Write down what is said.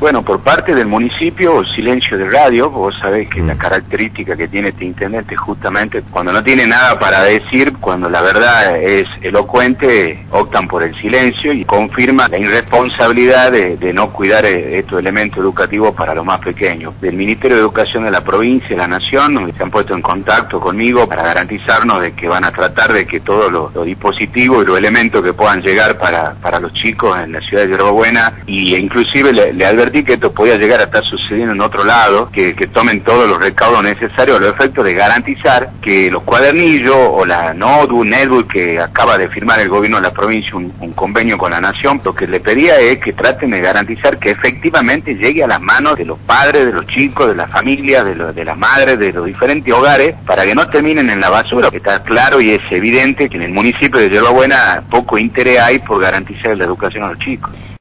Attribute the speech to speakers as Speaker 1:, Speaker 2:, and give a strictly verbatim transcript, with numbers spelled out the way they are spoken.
Speaker 1: Bueno, por parte del municipio, silencio de radio. Vos sabés que
Speaker 2: Mm.
Speaker 1: la característica que tiene este intendente es justamente cuando no tiene nada para decir, cuando la verdad es elocuente, optan por el silencio y confirma la irresponsabilidad de, de no cuidar eh, estos elementos educativos para los más pequeños. Del Ministerio de Educación de la provincia y la Nación se han puesto en contacto conmigo para garantizarnos de que van a tratar de que todos los, los dispositivos y los elementos que puedan llegar para, para los chicos en la ciudad de Yerba Buena, y inclusive le, le advertí que esto podía llegar a estar sucediendo en otro lado, que, que tomen todos los recaudos necesarios a los efectos de garantizar que los cuadernillos o la notebook, netbook que acaba de firmar el gobierno de la provincia un, un convenio con la Nación, lo que le pedía es que traten de garantizar que efectivamente llegue a las manos de los padres, de los chicos, de las familias, de, lo, de las madres, de los diferentes hogares, para que no terminen en la basura. Está claro y es evidente que en el municipio de Yerba Buena poco interés hay por garantizar la educación a los chicos.